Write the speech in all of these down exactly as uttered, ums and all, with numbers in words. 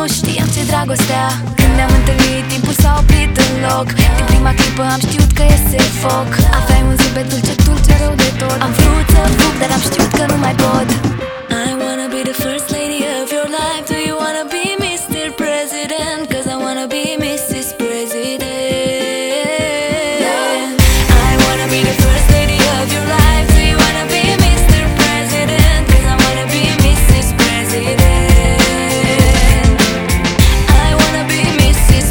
știam ce dragostea. Când ne-am întâlnit, timpul s-a oprit în loc. Din prima clipă am știut că iese foc. Aveai un zâmbet dulce, dulce, rău de tot. Am vrut să fug, dar am știut că nu mai pot. I wanna be the first lady of your life. Do you wanna be mister President? Cause I wanna be missus President. I wanna be the first lady of your life. Do you wanna be mister President? Cause I wanna be missus President. I wanna be missus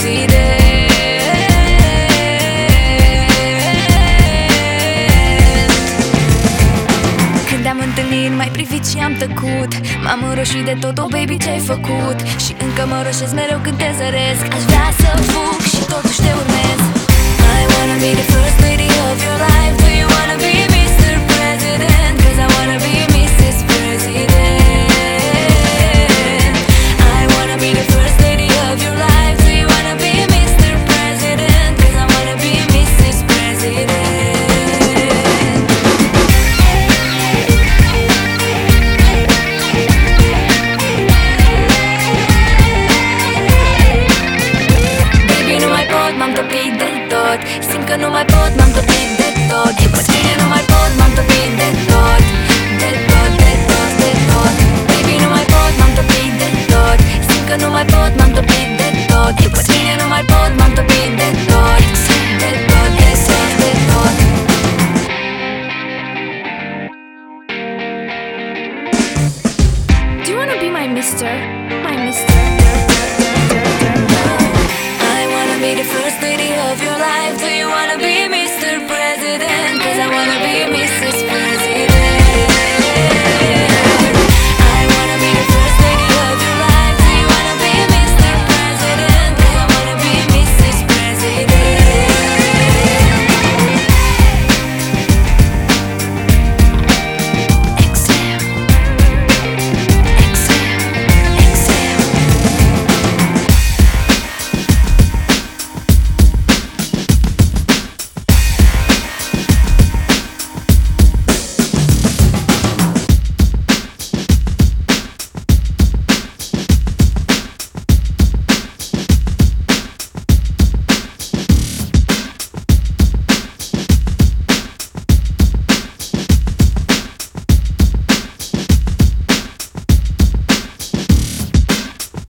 President. Când am întâlnit, m-ai privit și am tăcut. M-am înroșit de tot, oh baby, ce-ai făcut? Și încă mă roșesc mereu când te zăresc. Aș vrea să fug și totuși te urmez. I wanna be the first lady of your life. Do you wanna be mister President? Cause I wanna be missus President.